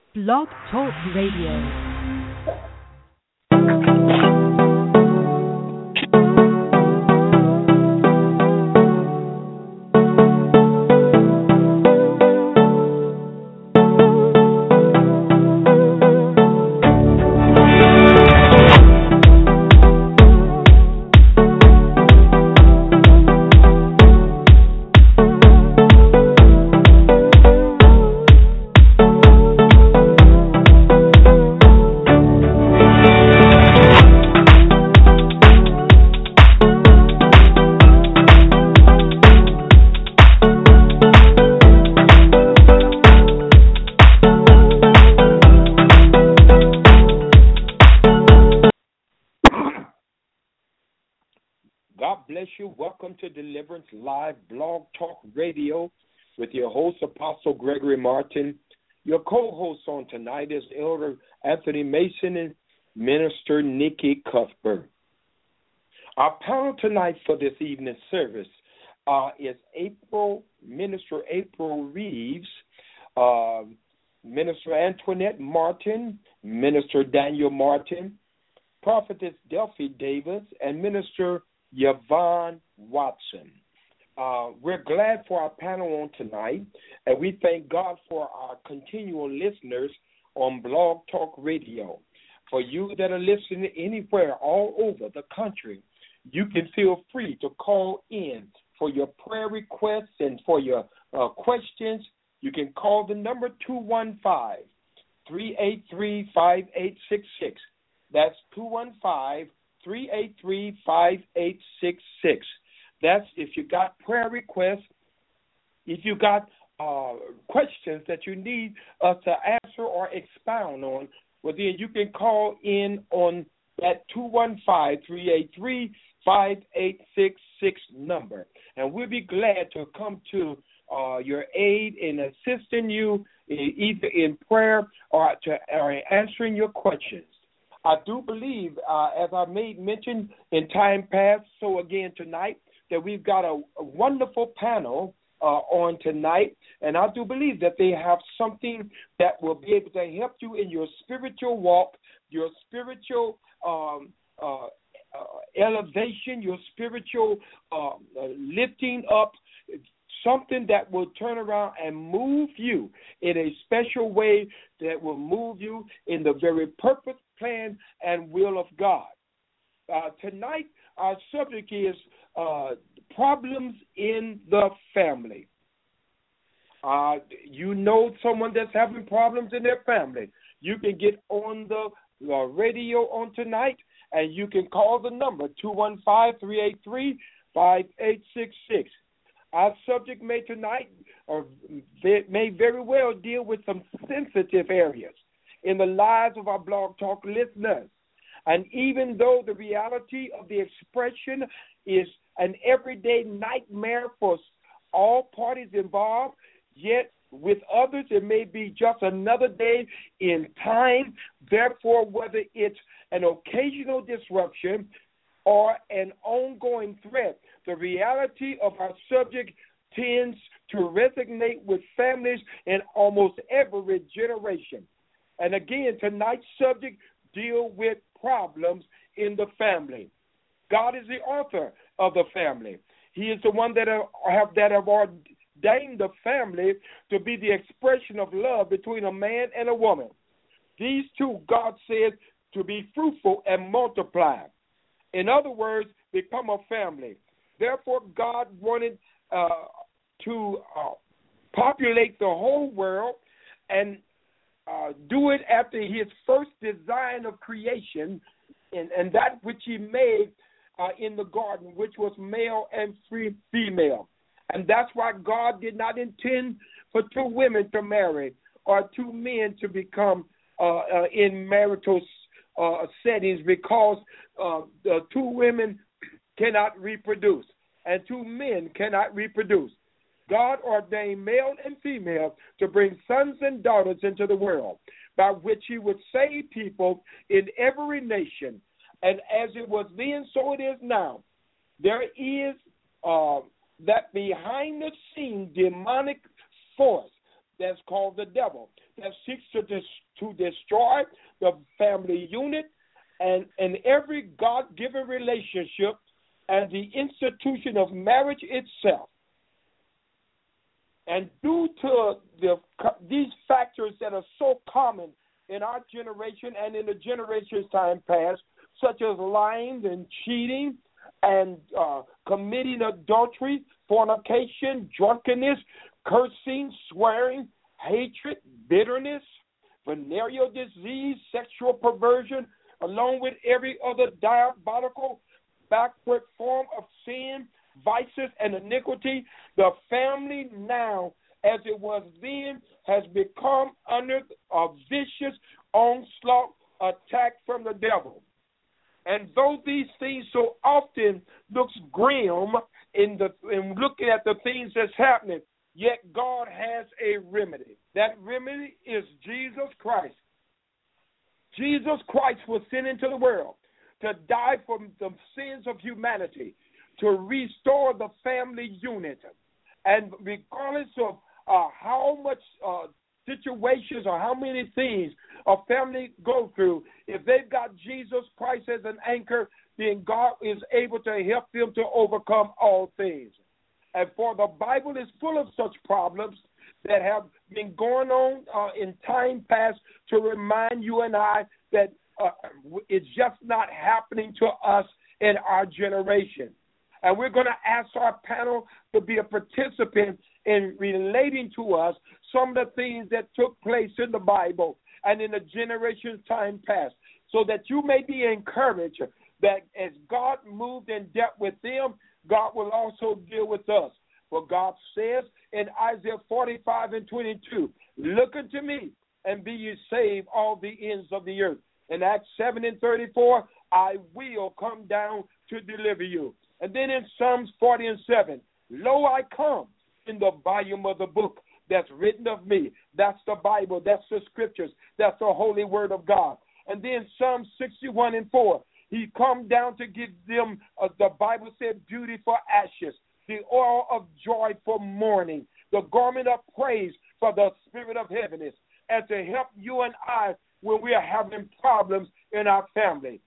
Blog Talk Radio. Welcome to Deliverance Live Blog Talk Radio with your host, Apostle Gregory Martin. Your co-host on tonight is Elder Anthony Mason and Minister Nikki Cuthbert. Our panel tonight for this evening service is Minister April Reeves, Minister Antoinette Martin, Minister Daniel Martin, Prophetess Delphi Davis, and Minister Yvonne Watson. We're glad for our panel on tonight, and we thank God for our continual listeners on Blog Talk Radio. For you that are listening anywhere all over the country, you can feel free to call in for your prayer requests and for your questions. You can call the number 215-383-5866. That's 215-383-5866. That's if you got prayer requests, if you got questions that you need us to answer or expound on, well, then you can call in on that 215-383-5866 number. And we'll be glad to come to your aid in assisting you either in prayer or answering your questions. I do believe, as I made mention in time past, so again tonight, that we've got a wonderful panel on tonight, and I do believe that they have something that will be able to help you in your spiritual walk, your spiritual elevation, your spiritual lifting up, something that will turn around and move you in a special way that will move you in the very purpose, plan, and will of God. Tonight, our subject is problems in the family. You know someone that's having problems in their family. You can get on the radio on tonight, and you can call the number 215-383-5866. Our subject may very well deal with some sensitive areas in the lives of our Blog Talk listeners. And even though the reality of the expression is an everyday nightmare for all parties involved, yet with others it may be just another day in time. Therefore, whether it's an occasional disruption or an ongoing threat, the reality of our subject tends to resonate with families in almost every generation. And again, tonight's subject deals with problems in the family. God is the author of the family. He is the one that have ordained the family to be the expression of love between a man and a woman. These two, God says, to be fruitful and multiply. In other words, become a family. Therefore, God wanted to populate the whole world and do it after his first design of creation, and that which he made in the garden, which was male and female. And that's why God did not intend for two women to marry or two men to become in marital settings, because the two women cannot reproduce and two men cannot reproduce. God ordained male and female to bring sons and daughters into the world, by which he would save people in every nation. And as it was then, so it is now. There is that behind the scene demonic force that's called the devil, that seeks to destroy the family unit and every God-given relationship and the institution of marriage itself. And due to these factors that are so common in our generation and in the generations time past, such as lying and cheating and committing adultery, fornication, drunkenness, cursing, swearing, hatred, bitterness, venereal disease, sexual perversion, along with every other diabolical backward form of sin, vices, and iniquity, the family now, as it was then, has become under a vicious onslaught attack from the devil. And though these things so often looks grim in looking at the things that's happening, yet God has a remedy. That remedy is Jesus Christ. Jesus Christ was sent into the world to die for the sins of humanity, to restore the family unit. And regardless of how much situations or how many things a family go through, if they've got Jesus Christ as an anchor, then God is able to help them to overcome all things. And for the Bible is full of such problems that have been going on in time past to remind you and I that it's just not happening to us in our generation. And we're going to ask our panel to be a participant in relating to us some of the things that took place in the Bible and in the generations time past, so that you may be encouraged that as God moved and dealt with them, God will also deal with us. For God says in Isaiah 45:22, look unto me and be ye saved, all the ends of the earth. In Acts 7:34, I will come down to deliver you. And then in Psalms 40:7, lo, I come in the volume of the book that's written of me. That's the Bible. That's the scriptures. That's the holy word of God. And then Psalm 61:4, he come down to give them, the Bible said, beauty for ashes, the oil of joy for mourning, the garment of praise for the spirit of heaviness, and to help you and I when we are having problems in our family.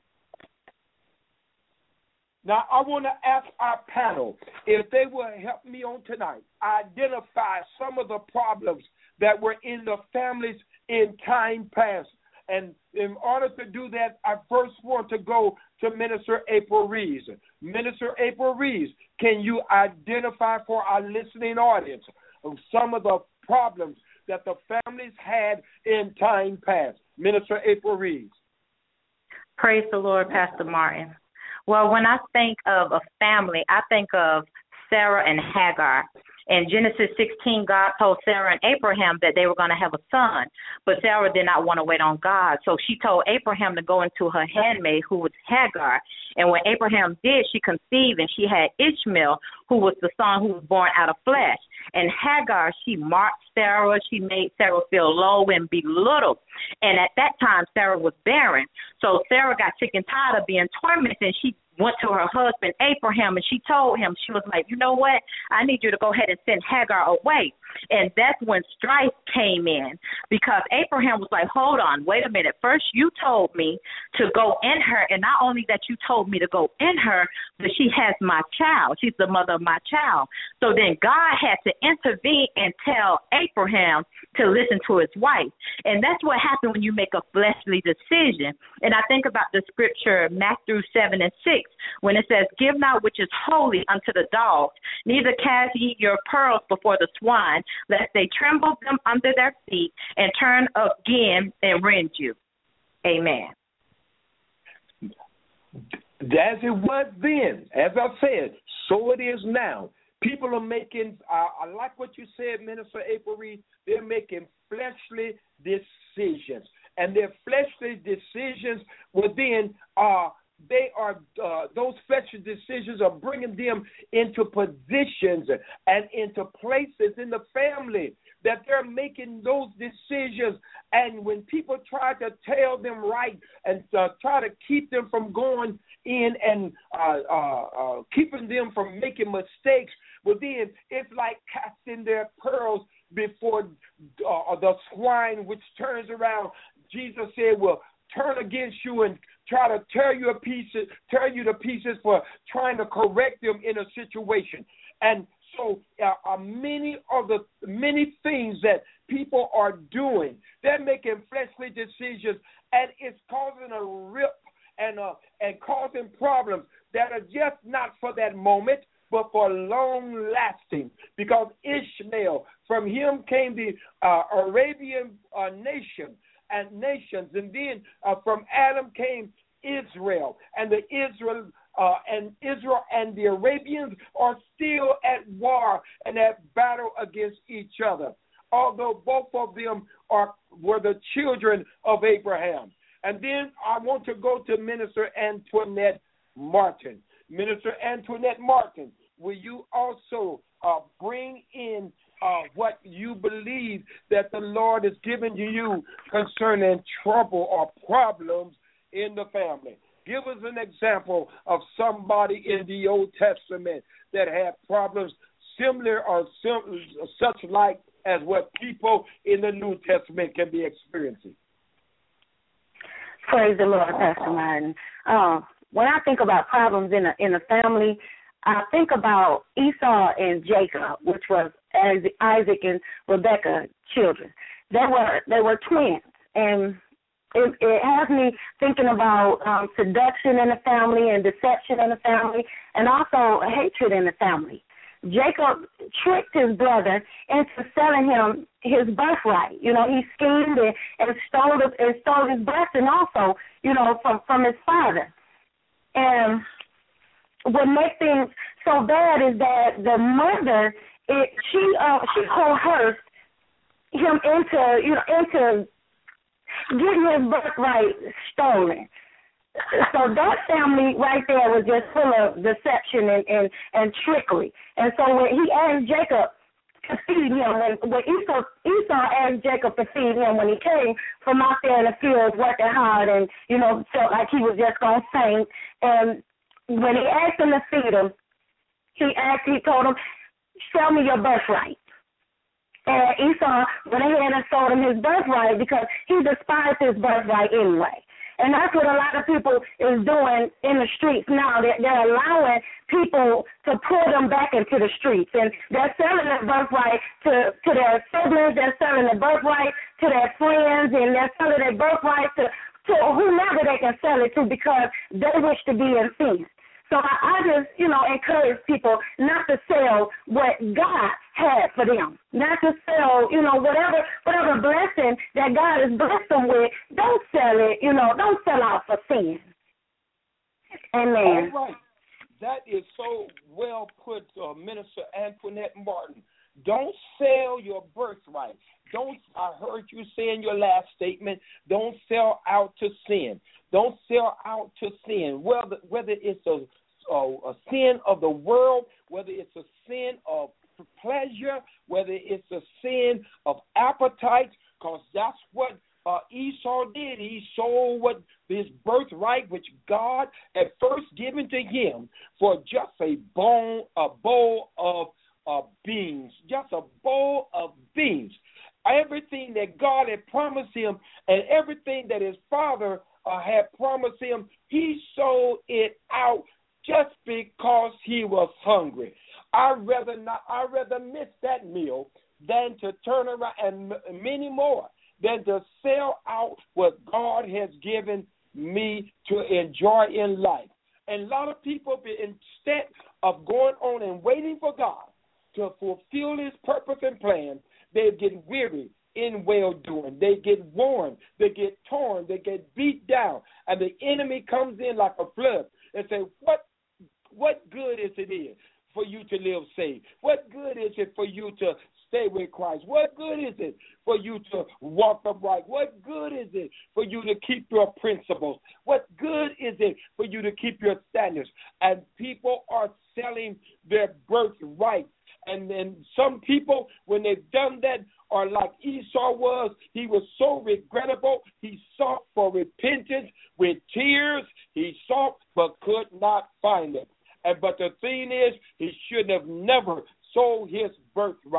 Now, I want to ask our panel if they will help me on tonight identify some of the problems that were in the families in time past. And in order to do that, I first want to go to Minister April Reeves. Minister April Reeves, can you identify for our listening audience some of the problems that the families had in time past? Minister April Reeves. Praise the Lord, Pastor Martin. Well, when I think of a family, I think of Sarah and Hagar. In Genesis 16, God told Sarah and Abraham that they were going to have a son, but Sarah did not want to wait on God, so she told Abraham to go into her handmaid, who was Hagar. And when Abraham did, she conceived, and she had Ishmael, who was the son who was born out of flesh. And Hagar, she mocked Sarah. She made Sarah feel low and belittled. And at that time, Sarah was barren. So Sarah got sick and tired of being tormented, and she went to her husband Abraham, and she told him, she was like, you know what, I need you to go ahead and send Hagar away. And that's when strife came in, because Abraham was like, hold on, wait a minute. First you told me to go in her, and not only that you told me to go in her, but she has my child. She's the mother of my child. So then God had to intervene and tell Abraham to listen to his wife. And that's what happened when you make a fleshly decision. And I think about the scripture, Matthew 7:6, when it says, give not which is holy unto the dogs, neither cast ye your pearls before the swine, lest they tremble them under their feet and turn again and rend you. Amen. As it was then, as I said, so it is now. People are making, I like what you said, Minister April Reed, they're making fleshly decisions. And their fleshly decisions within those fleshly decisions are bringing them into positions and into places in the family that they're making those decisions. And when people try to tell them right and try to keep them from going in and keeping them from making mistakes, well, then it's like casting their pearls before the swine which turns around. Jesus said, will turn against you and try to tear you to pieces for trying to correct them in a situation. And so many things that people are doing, they're making fleshly decisions, and it's causing a rip and causing problems that are just not for that moment, but for long lasting. Because Ishmael, from him came the Arabian nations, and then from Adam came Israel, and Israel and the Arabians are still at war and at battle against each other, although both of them were the children of Abraham. And then I want to go to Minister Antoinette Martin. Minister Antoinette Martin, will you also bring in what you believe that the Lord has given to you concerning trouble or problems in the family? Give us an example of somebody in the Old Testament that had problems similar or such like as what people in the New Testament can be experiencing. Praise the Lord, Pastor Martin. When I think about problems in a family, I think about Esau and Jacob, which was Isaac and Rebekah children. They were twins, and it has me thinking about seduction in the family and deception in the family, and also hatred in the family. Jacob tricked his brother into selling him his birthright. You know, he schemed and stole his blessing also, you know, from his father. And what makes things so bad is that the mother, she coerced him into getting his birthright stolen. So that family right there was just full of deception and trickery. And so when he asked Jacob to feed him, when Esau asked Jacob to feed him when he came from out there in the fields working hard and, you know, felt like he was just going to faint. And when he asked him to feed him, he told him, sell me your birthright. And Esau went ahead and sold him his birthright because he despised his birthright anyway. And that's what a lot of people is doing in the streets now. They're allowing people to pull them back into the streets. And they're selling their birthright to their siblings. They're selling their birthright to their friends. And they're selling their birthright to whomever they can sell it to because they wish to be in sin. So I just, you know, encourage people not to sell what God had for them, not to sell, you know, whatever blessing that God has blessed them with. Don't sell it, you know, don't sell out for sin. Amen. All right. That is so well put, Minister Antoinette Martin. Don't sell your birthright. I heard you say in your last statement, don't sell out to sin. Don't sell out to sin. Whether it's a sin of the world, whether it's a sin of pleasure, whether it's a sin of appetite, because that's what Esau did. He sold his birthright, which God had first given to him, for just a bowl of beans, just a bowl of beans. Everything that God had promised him and everything that his father had promised him, he sold it out just because he was hungry. I'd rather miss that meal than to turn around, and many more, than to sell out what God has given me to enjoy in life. And a lot of people, instead of going on and waiting for God to fulfill his purpose and plan, they get weary in well-doing. They get worn. They get torn. They get beat down. And the enemy comes in like a flood and say, what good is it for you to live saved? What good is it for you to stay with Christ? What good is it for you to walk upright? What good is it for you to keep your principles? What good is it for you to keep your standards? And people are selling their birthright. And then some people, when they've done that, are like Esau was. He was so regrettable. He sought for repentance with tears. He sought but could not find it. But the thing is, he should have never sold his birthright.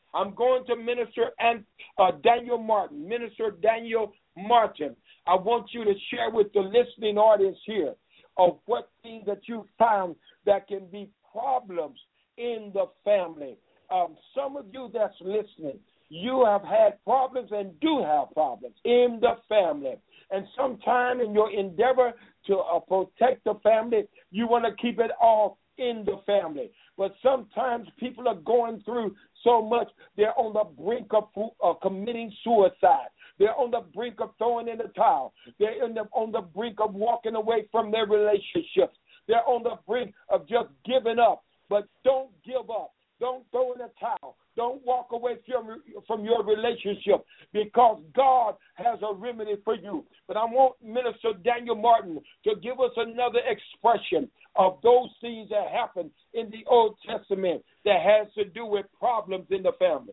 I'm going to Minister Daniel Martin. Minister Daniel Martin, I want you to share with the listening audience here of what things that you found that can be problems in the family. Some of you that's listening, you have had problems and do have problems in the family. And sometime in your endeavor to protect the family, you want to keep it all in the family. But sometimes people are going through so much, they're on the brink of committing suicide. They're on the brink of throwing in the towel. They're on the brink of walking away from their relationships. They're on the brink of just giving up. But don't give up. Don't throw in the towel. Don't walk away from your relationship, because God has a remedy for you. But I want Minister Daniel Martin to give us another expression of those things that happened in the Old Testament that has to do with problems in the family.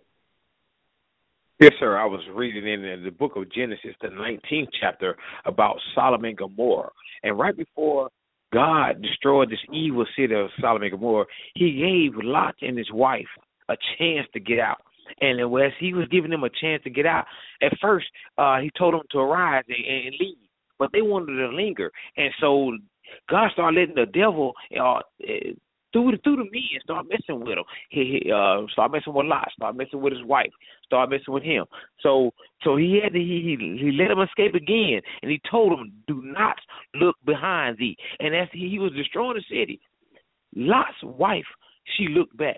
Yes, sir. I was reading in the book of Genesis, the 19th chapter, about Sodom and Gomorrah. And right before God destroyed this evil city of Sodom and Gomorrah, he gave Lot and his wife a chance to get out. And as he was giving them a chance to get out, at first he told them to arise and leave, but they wanted to linger. And so God started letting the devil through the men start messing with him. He started messing with Lot, started messing with his wife, started messing with him. So he let him escape again, and he told him, "Do not look behind thee." And as he was destroying the city, Lot's wife, she looked back.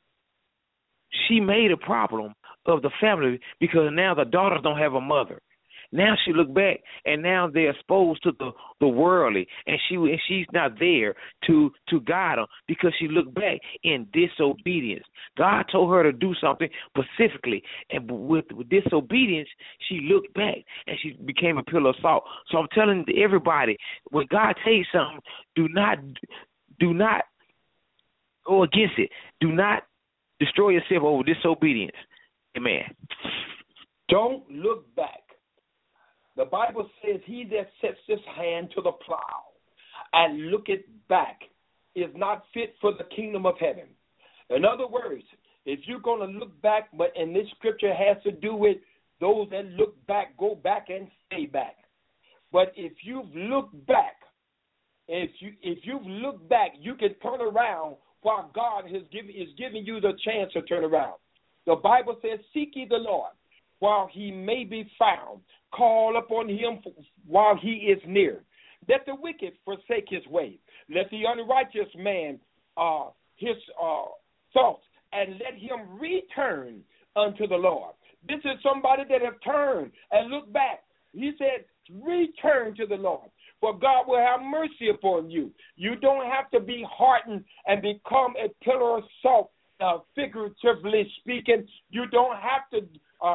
She made a problem of the family because now the daughters don't have a mother. Now she looked back, and now they're exposed to the worldly, and she's not there to guide them because she looked back in disobedience. God told her to do something specifically, and with disobedience, she looked back, and she became a pillar of salt. So I'm telling everybody, when God tells you something, do not go against it. Do not destroy yourself over disobedience. Amen. Don't look back. The Bible says, he that sets his hand to the plow and looketh back is not fit for the kingdom of heaven. In other words, if you're going to look back, and this scripture has to do with those that look back, go back and stay back. But if you've looked back, if you've looked back, you can turn around while God is giving you the chance to turn around. The Bible says, seek ye the Lord while he may be found. Call upon him while he is near. Let the wicked forsake his way. Let the unrighteous man his thoughts, and let him return unto the Lord. This is somebody that have turned and looked back. He said, return to the Lord, for God will have mercy upon you. You don't have to be hardened and become a pillar of salt, figuratively speaking. You don't have to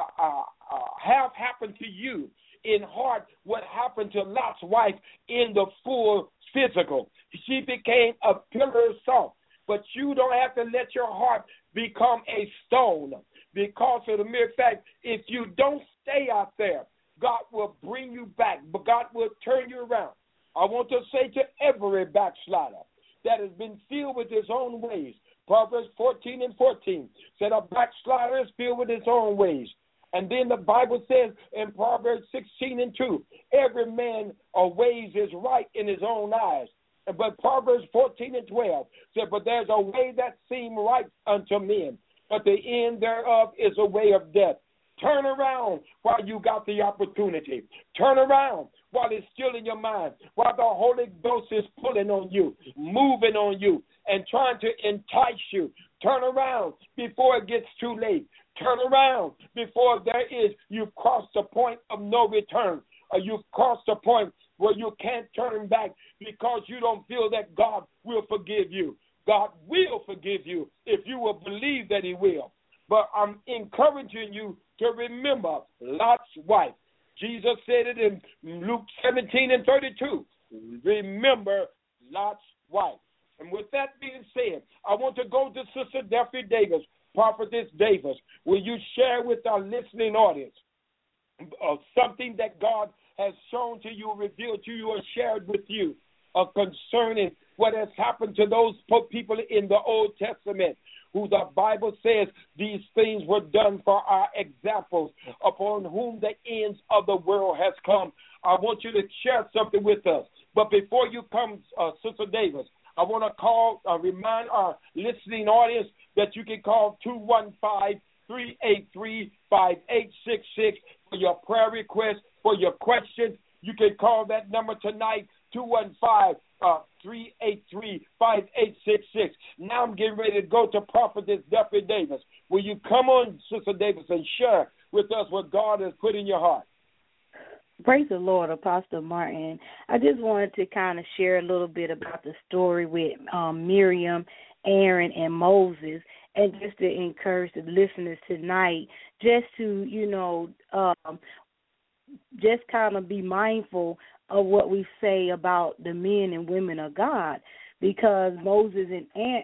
have happened to you in heart what happened to Lot's wife in the full physical. She became a pillar of salt. But you don't have to let your heart become a stone, because of the mere fact, if you don't stay out there, God will bring you back, but God will turn you around. I want to say to every backslider that has been filled with his own ways, Proverbs 14:14 said a backslider is filled with his own ways. And then the Bible says in Proverbs 16:2, every man ways is right in his own eyes. But Proverbs 14:12 said, but there's a way that seems right unto men, but the end thereof is a way of death. Turn around while you got the opportunity. Turn around while it's still in your mind, while the Holy Ghost is pulling on you, moving on you, and trying to entice you. Turn around before it gets too late. Turn around before you've crossed the point of no return, or you've crossed the point where you can't turn back because you don't feel that God will forgive you. God will forgive you if you will believe that he will. But I'm encouraging you to remember Lot's wife. Jesus said it in Luke 17:32. Remember Lot's wife. And with that being said, I want to go to Sister Daphne Davis, Prophetess Davis. Will you share with our listening audience something that God has shown to you, revealed to you, or shared with you concerning what has happened to those people in the Old Testament, who the Bible says these things were done for our examples, upon whom the ends of the world has come. I want you to share something with us. But before you come, Sister Davis, I want to remind our listening audience that you can call 215-383-5866 for your prayer requests, for your questions. You can call that number tonight, 215-383-5866. Now I'm getting ready to go to Prophetess Duffy Davis. Will you come on, Sister Davis, and share with us what God has put in your heart? Praise the Lord, Apostle Martin. I just wanted to kind of share a little bit about the story with Miriam, Aaron, and Moses, and just to encourage the listeners tonight just to, just kind of be mindful of what we say about the men and women of God, because Moses, he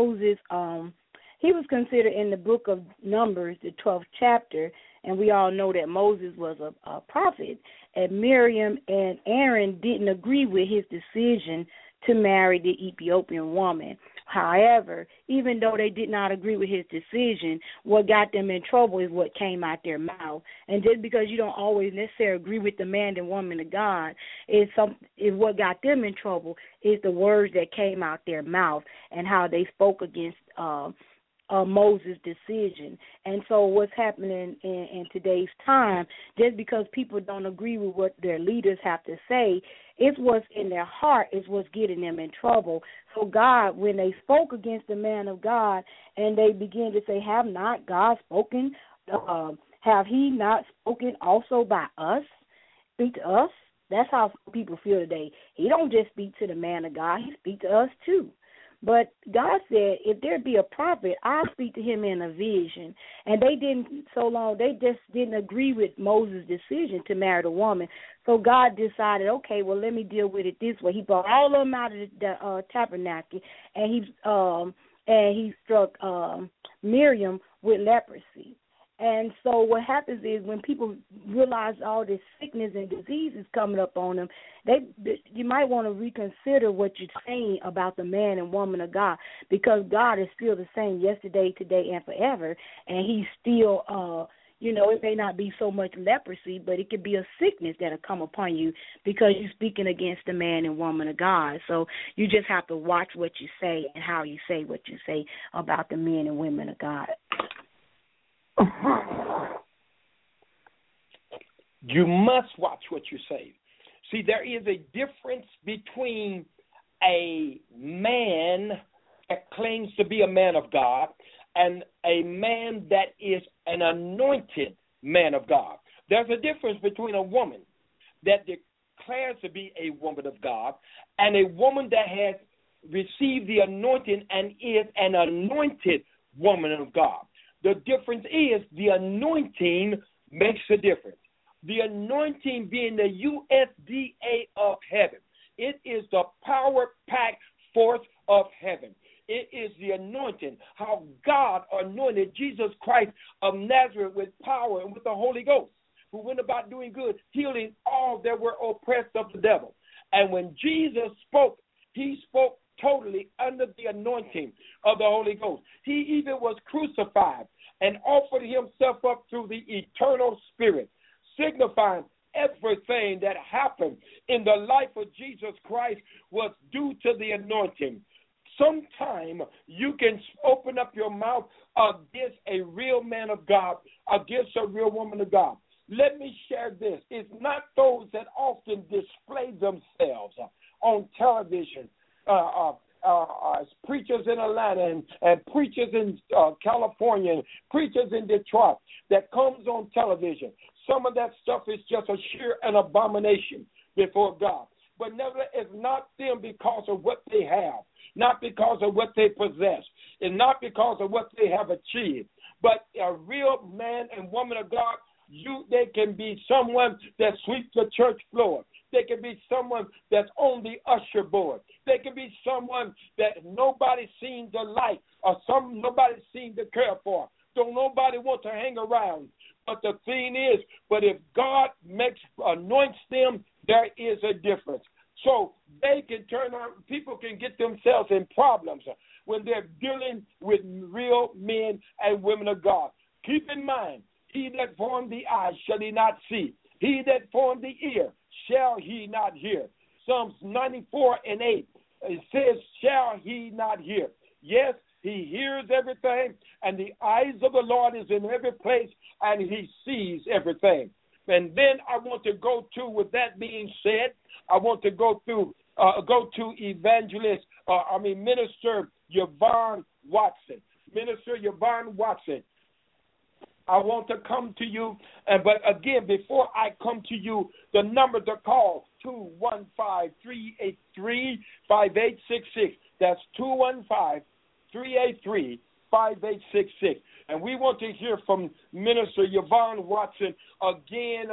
was considered in the book of Numbers, the 12th chapter, and we all know that Moses was a prophet, and Miriam and Aaron didn't agree with his decision to marry the Ethiopian woman. However, even though they did not agree with his decision, what got them in trouble is what came out their mouth. And just because you don't always necessarily agree with the man and woman of God, is what got them in trouble is the words that came out their mouth and how they spoke against Moses' decision. And so what's happening in today's time, just because people don't agree with what their leaders have to say, it's what's in their heart is what's getting them in trouble. So God, when they spoke against the man of God and they begin to say, have not God spoken? Have he not spoken also by us? Speak to us? That's how people feel today. He don't just speak to the man of God. He speaks to us too. But God said, if there be a prophet, I'll speak to him in a vision. And they just didn't agree with Moses' decision to marry the woman. So God decided, okay, well, let me deal with it this way. He brought all of them out of the tabernacle, and he struck Miriam with leprosy. And so what happens is when people realize all this sickness and disease is coming up on them, you might want to reconsider what you're saying about the man and woman of God, because God is still the same yesterday, today, and forever, and he's still, it may not be so much leprosy, but it could be a sickness that'll come upon you because you're speaking against the man and woman of God. So you just have to watch what you say and how you say what you say about the men and women of God. You must watch what you say. See, there is a difference between a man that claims to be a man of God and a man that is an anointed man of God. There's a difference between a woman that declares to be a woman of God and a woman that has received the anointing and is an anointed woman of God. The difference is the anointing makes a difference. The anointing being the USDA of heaven. It is the power-packed force of heaven. It is the anointing, how God anointed Jesus Christ of Nazareth with power and with the Holy Ghost, who went about doing good, healing all that were oppressed of the devil. And when Jesus spoke, he spoke totally under the anointing of the Holy Ghost. He even was crucified and offered himself up through the eternal Spirit, signifying everything that happened in the life of Jesus Christ was due to the anointing. Sometime you can open up your mouth against a real man of God, against a real woman of God. Let me share this. It's not those that often display themselves on television, preachers in Atlanta and preachers in California, and preachers in Detroit that comes on television. Some of that stuff is just a sheer an abomination before God. But nevertheless, it's not them because of what they have, not because of what they possess, and not because of what they have achieved. But a real man and woman of God, they can be someone that sweeps the church floor. They can be someone that's on the usher board. They can be someone that nobody seems to like or nobody seems to care for. Don't nobody want to hang around. But the thing is, but if God anoints them, there is a difference. So they can turn on, people can can get themselves in problems when they're dealing with real men and women of God. Keep in mind, he that formed the eye shall he not see. He that formed the ear shall he not hear. Psalms 94:8, it says, shall he not hear? Yes, he hears everything, and the eyes of the Lord is in every place, and he sees everything. And then I want to go to, with that being said, I want to go to Minister Yvonne Watson. Minister Yvonne Watson, I want to come to you, but again, before I come to you, the number to call, 215-383-5866. That's 215-383-5866. And we want to hear from Minister Yvonne Watson again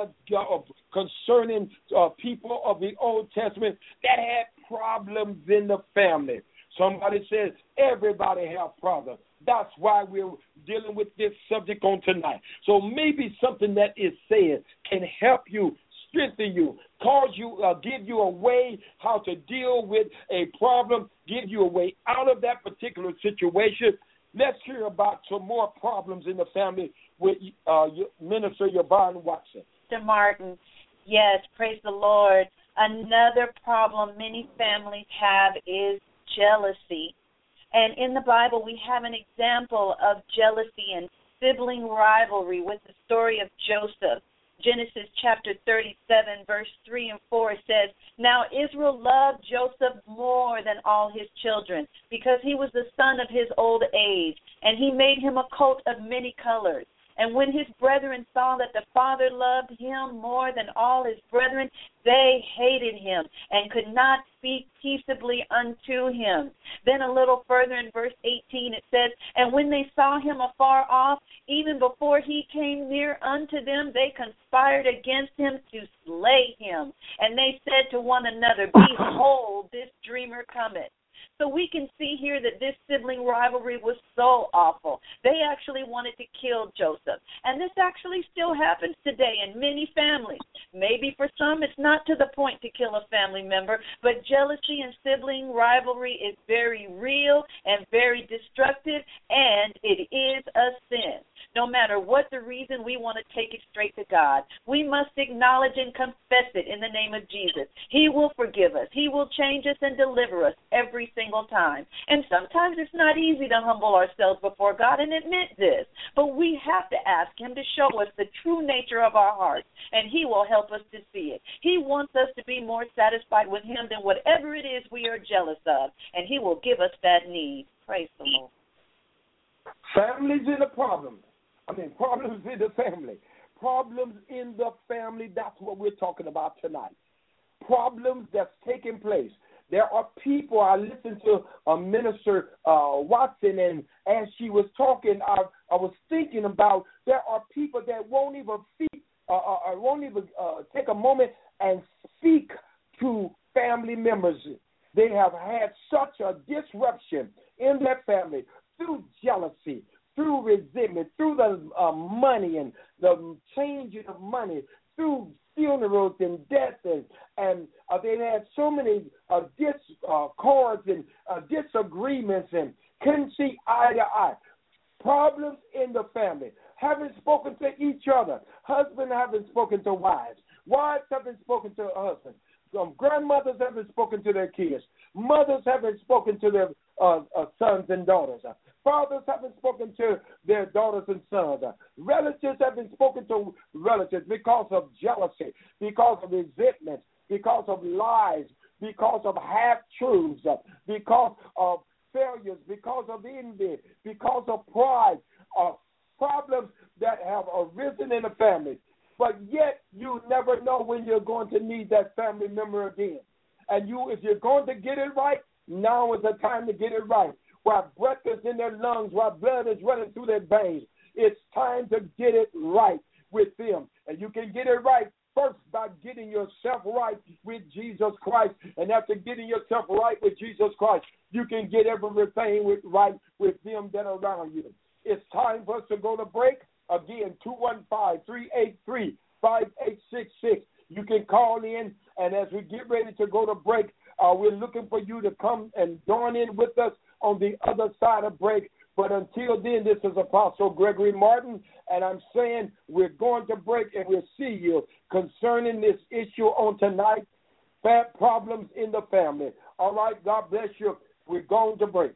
concerning people of the Old Testament that had problems in the family. Somebody says everybody have problems. That's why we're dealing with this subject on tonight. So maybe something that is said can help you, strengthen you, cause you, give you a way how to deal with a problem, give you a way out of that particular situation. Let's hear about some more problems in the family with Minister Yvonne Watson. Mr. Martin, yes, praise the Lord. Another problem many families have is jealousy. And in the Bible, we have an example of jealousy and sibling rivalry with the story of Joseph. Genesis chapter 37, verse 3 and 4 says, now Israel loved Joseph more than all his children, because he was the son of his old age, and he made him a coat of many colors. And when his brethren saw that the father loved him more than all his brethren, they hated him and could not speak peaceably unto him. Then a little further in verse 18 it says, and when they saw him afar off, even before he came near unto them, they conspired against him to slay him. And they said to one another, behold, this dreamer cometh. So we can see here that this sibling rivalry was so awful. They actually wanted to kill Joseph. And this actually still happens today in many families. Maybe for some it's not to the point to kill a family member, but jealousy and sibling rivalry is very real and very destructive, and it is a sin. No matter what the reason, we want to take it straight to God. We must acknowledge and confess it in the name of Jesus. He will forgive us. He will change us and deliver us every single time. And sometimes it's not easy to humble ourselves before God and admit this, but we have to ask him to show us the true nature of our hearts, and he will help us to see it. He wants us to be more satisfied with him than whatever it is we are jealous of, and he will give us that need. Praise the Lord. Families in the problem. Problems in the family. Problems in the family, that's what we're talking about tonight. Problems that's taking place. There are people, I listened to Minister Watson, and as she was talking, I was thinking about there are people that won't even take a moment and speak to family members. They have had such a disruption in their family through jealousy, through resentment, through the money and the changing of money, through funerals and deaths, and they've had so many discords and disagreements and couldn't see eye to eye. Problems in the family. Haven't spoken to each other. Husbands haven't spoken to wives. Wives haven't spoken to husbands. Grandmothers haven't spoken to their kids. Mothers haven't spoken to their sons and daughters. Fathers haven't spoken to their daughters and sons. Relatives haven't spoken to relatives because of jealousy, because of resentment, because of lies, because of half-truths, because of failures, because of envy, because of pride, problems that have arisen in the family. But yet you never know when you're going to need that family member again. And if you're going to get it right, now is the time to get it right. While breath is in their lungs, while blood is running through their veins, it's time to get it right with them. And you can get it right first by getting yourself right with Jesus Christ. And after getting yourself right with Jesus Christ, you can get everything right with them that are around you. It's time for us to go to break. Again, 215-383-5866. You can call in, and as we get ready to go to break, We're looking for you to come and join in with us on the other side of break. But until then, this is Apostle Gregory Martin, and I'm saying we're going to break, and we'll see you concerning this issue on tonight, problems in the family. All right, God bless you. We're going to break.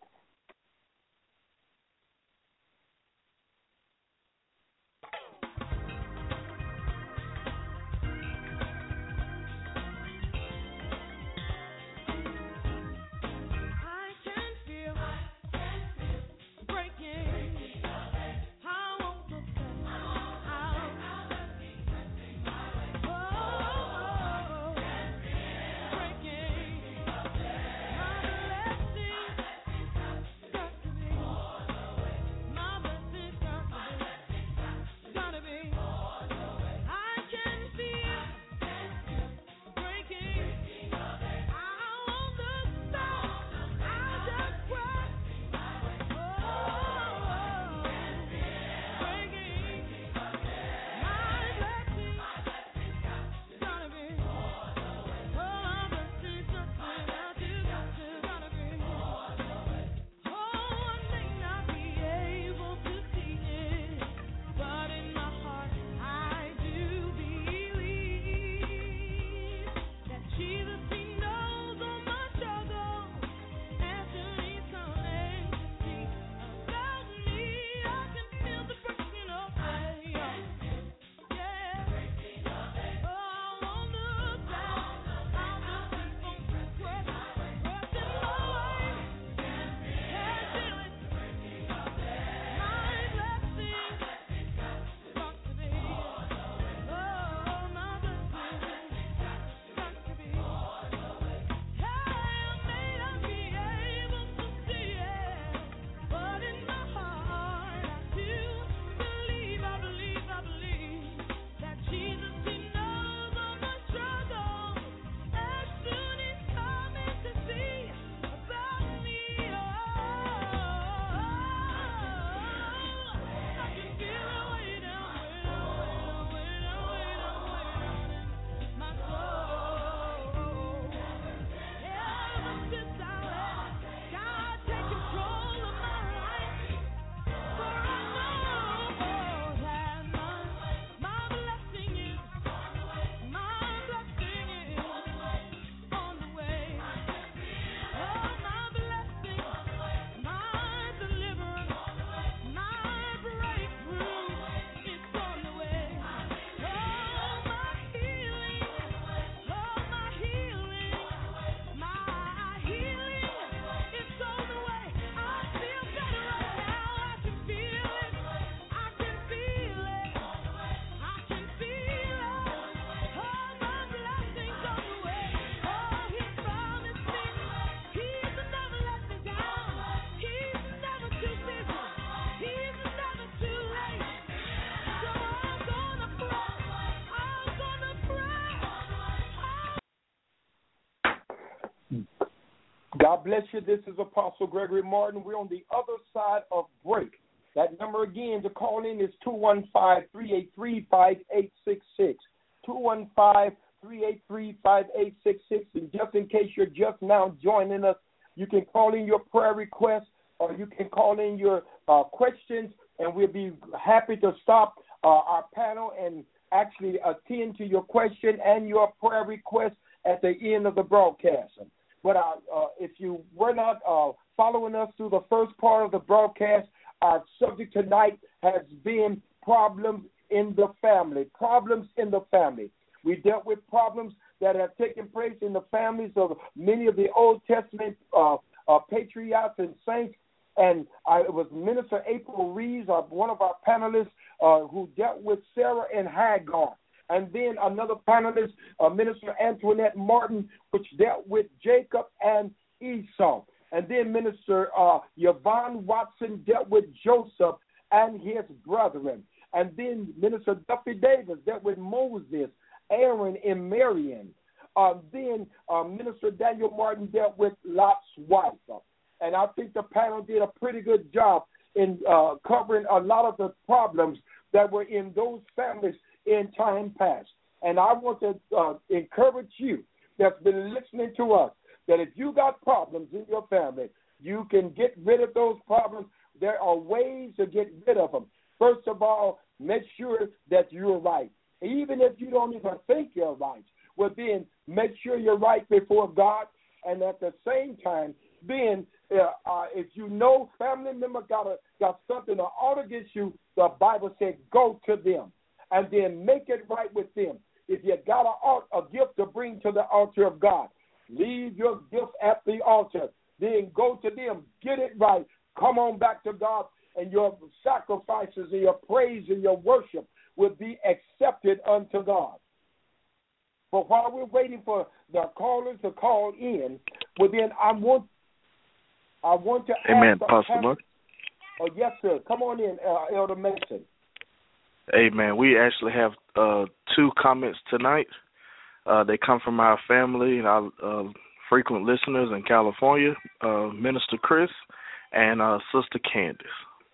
God bless you. This is Apostle Gregory Martin. We're on the other side of break. That number again to call in is 215-383-5866. 215-383-5866. And just in case you're just now joining us, you can call in your prayer requests or you can call in your questions, and we'll be happy to stop our panel and actually attend to your question and your prayer request at the end of the broadcast. But if you were not following us through the first part of the broadcast, our subject tonight has been problems in the family. Problems in the family. We dealt with problems that have taken place in the families of many of the Old Testament patriots and saints. And it was Minister April Reeves, one of our panelists, who dealt with Sarah and Hagar. And then another panelist, Minister Antoinette Martin, which dealt with Jacob and Esau. And then Minister Yvonne Watson dealt with Joseph and his brethren. And then Minister Duffy Davis dealt with Moses, Aaron, and Miriam. Then Minister Daniel Martin dealt with Lot's wife. And I think the panel did a pretty good job in covering a lot of the problems that were in those families in time past. And I want to encourage you that's been listening to us that if you got problems in your family, you can get rid of those problems. There are ways to get rid of them. First of all, make sure that you're right. Even if you don't even think you're right, well, then make sure you're right before God. And at the same time, then if you know family member got something or ought against you, the Bible said go to them and then make it right with them. If you got a gift to bring to the altar of God, leave your gift at the altar. Then go to them, get it right. Come on back to God, and your sacrifices and your praise and your worship will be accepted unto God. But while we're waiting for the callers to call in, well, then I want to ask. Amen, Pastor Mark. Oh, yes, sir. Come on in, Elder Mason. Amen. We actually have 2 comments tonight. They come from our family and our frequent listeners in California, Minister Chris and Sister Candace.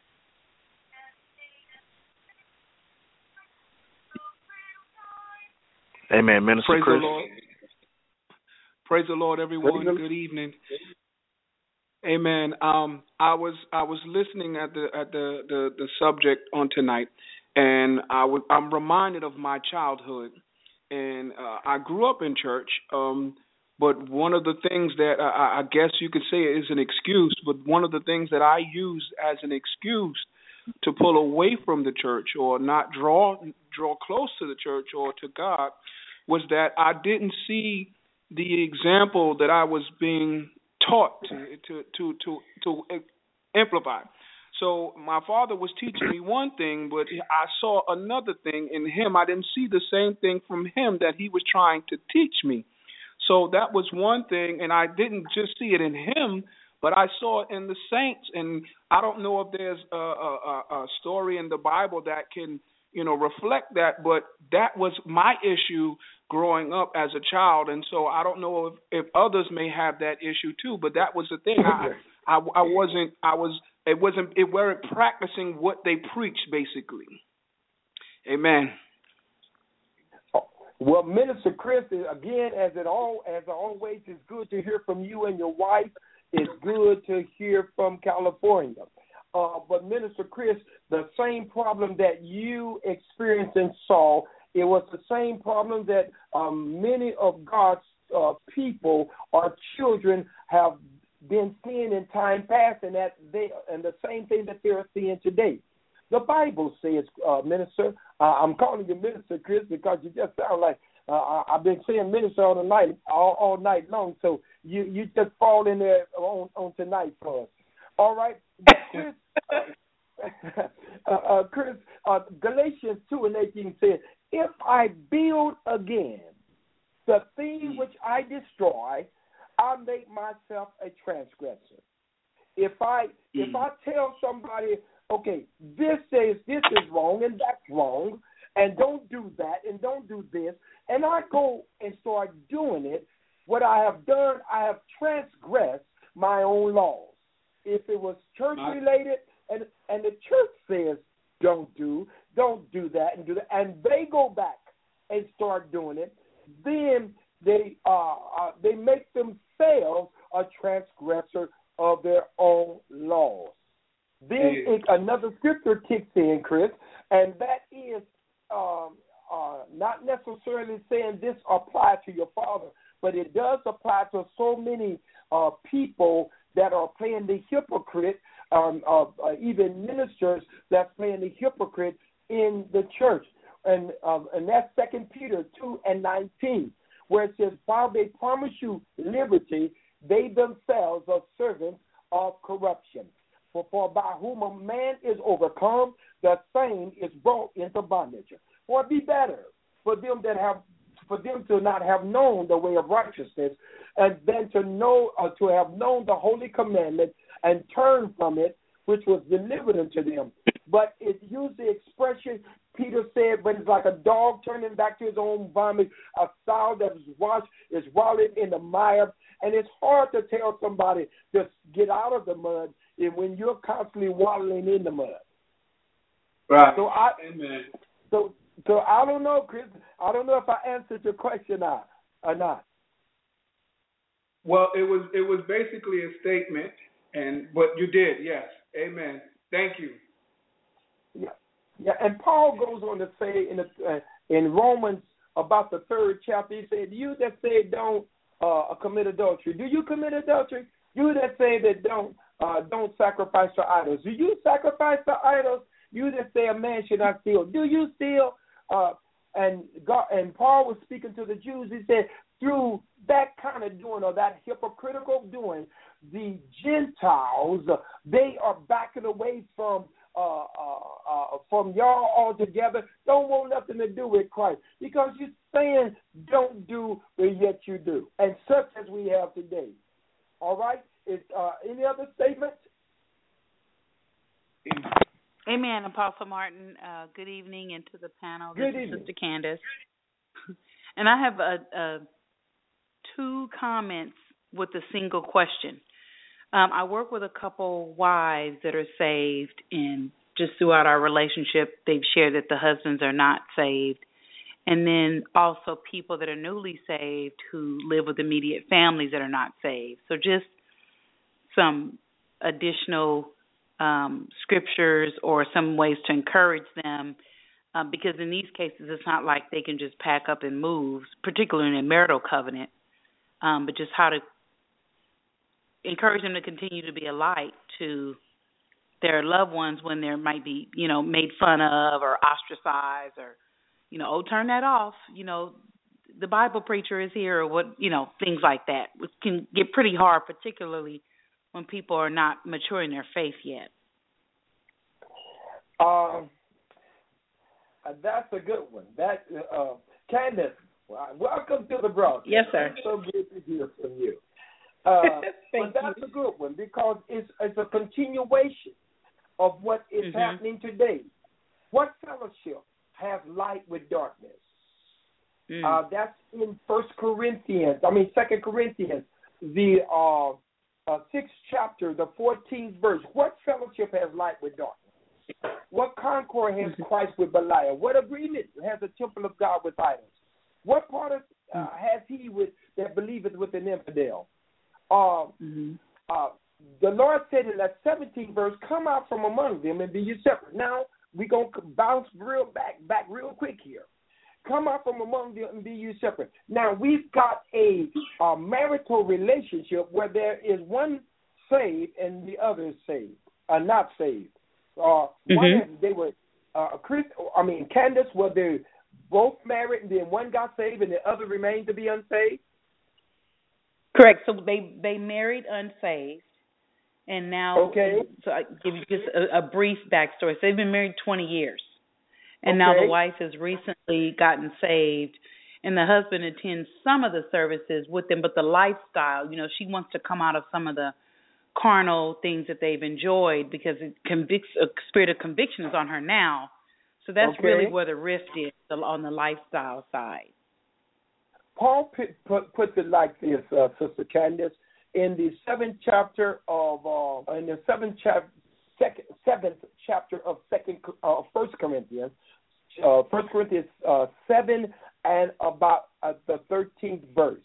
Amen, Minister Praise Chris. The Lord. Praise the Lord, everyone. Good evening. Amen. I was listening at the subject on tonight, and I'm reminded of my childhood, and I grew up in church. But one of the things that I guess you could say is an excuse, but one of the things that I used as an excuse to pull away from the church or not draw close to the church or to God was that I didn't see the example that I was being taught to amplify. So my father was teaching me one thing, but I saw another thing in him. I didn't see the same thing from him that he was trying to teach me. So that was one thing, and I didn't just see it in him, but I saw it in the saints. And I don't know if there's a story in the Bible that can, reflect that, but that was my issue growing up as a child. And so I don't know if others may have that issue too, but that was the thing. It weren't practicing what they preached, basically. Amen. Well, Minister Chris, again, as always, it's good to hear from you and your wife. It's good to hear from California. But Minister Chris, the same problem that you experienced and saw, it was the same problem that many of God's people or children have been seeing in time past, and the same thing that they're seeing today. The Bible says, Minister, I'm calling you Minister Chris because you just sound like I've been saying minister all night long. So you just fall in there on tonight for us. All right, Chris. Chris, Galatians 2:18 says, "If I build again the thing which I destroy, I make myself a transgressor." If I tell somebody, okay, this is wrong and that's wrong, and don't do that and don't do this, and I go and start doing it, what I have done, I have transgressed my own laws. If it was church related, and the church says don't do that and do that, and they go back and start doing it, then they make themselves a transgressor of their own laws. Then another scripture kicks in, Chris, and that is not necessarily saying this applies to your father, but it does apply to so many people that are playing the hypocrite, even ministers that's playing the hypocrite in the church. And that's 2 Peter 2:19, where it says, "While they promise you liberty, they themselves are servants of corruption. For by whom a man is overcome, the same is brought into bondage." For it be better for them to not have known the way of righteousness, and then to have known the holy commandment and turn from it, which was delivered unto them. But it used the expression, Peter said, but it's like a dog turning back to his own vomit, a sow that is wallowed in the mire. And it's hard to tell somebody to get out of the mud when you're constantly wallowing in the mud. Right. Amen. So I don't know, Chris. I don't know if I answered your question or not. Well, it was basically a statement, but you did, yes. Amen. Thank you. Yeah. And Paul goes on to say in Romans about the 3rd chapter, he said, "You that say don't commit adultery, do you commit adultery? You that say that don't sacrifice to idols, do you sacrifice to idols? You that say a man should not steal, do you steal?" And Paul was speaking to the Jews. He said, through that kind of doing, or that hypocritical doing, the Gentiles, they are backing away from y'all altogether. Don't want nothing to do with Christ, because you're saying don't do, but yet you do, and such as we have today. All right. Any other statements? Amen, Apostle Martin. Good evening, and to the panel. Good this evening, is Sister Candace. And I have 2 comments with a single question. I work with a couple wives that are saved, and just throughout our relationship, they've shared that the husbands are not saved. And then also people that are newly saved who live with immediate families that are not saved. So just some additional scriptures or some ways to encourage them, because in these cases it's not like they can just pack up and move, particularly in a marital covenant, but just how to encourage them to continue to be a light to their loved ones when they might be, made fun of or ostracized or, oh, turn that off, the Bible preacher is here, or what, things like that, which can get pretty hard, particularly when people are not mature in their faith yet. That's a good one. Candace, welcome to the broadcast. Yes, sir. It's so good to hear from you. But that's a good one, because it's a continuation of what is happening today. What fellowship has light with darkness? That's in 2 Corinthians, the 6th chapter, the 14th verse. What fellowship has light with darkness? What concord has Christ with Belial? What agreement has the temple of God with idols? What part has he that believeth with an infidel? The Lord said in that 17th verse, "Come out from among them and be ye separate." Now we're gonna bounce back real quick here. Come out from among them and be ye separate. Now we've got a marital relationship where there is one saved and the other is saved, not saved. One, they were Candace, were they both married and then one got saved and the other remained to be unsaved? Correct. So they married unsaved, and now, okay. So I give you just a brief backstory. So they've been married 20 years, and now the wife has recently gotten saved, and the husband attends some of the services with them, but the lifestyle, she wants to come out of some of the carnal things that they've enjoyed, because a spirit of conviction is on her now. So that's really where the rift is, on the lifestyle side. Paul puts it like this, Sister Candace, in the 7th chapter of 7th chapter of 1 Corinthians, 1 Corinthians 7 and about the 13th verse.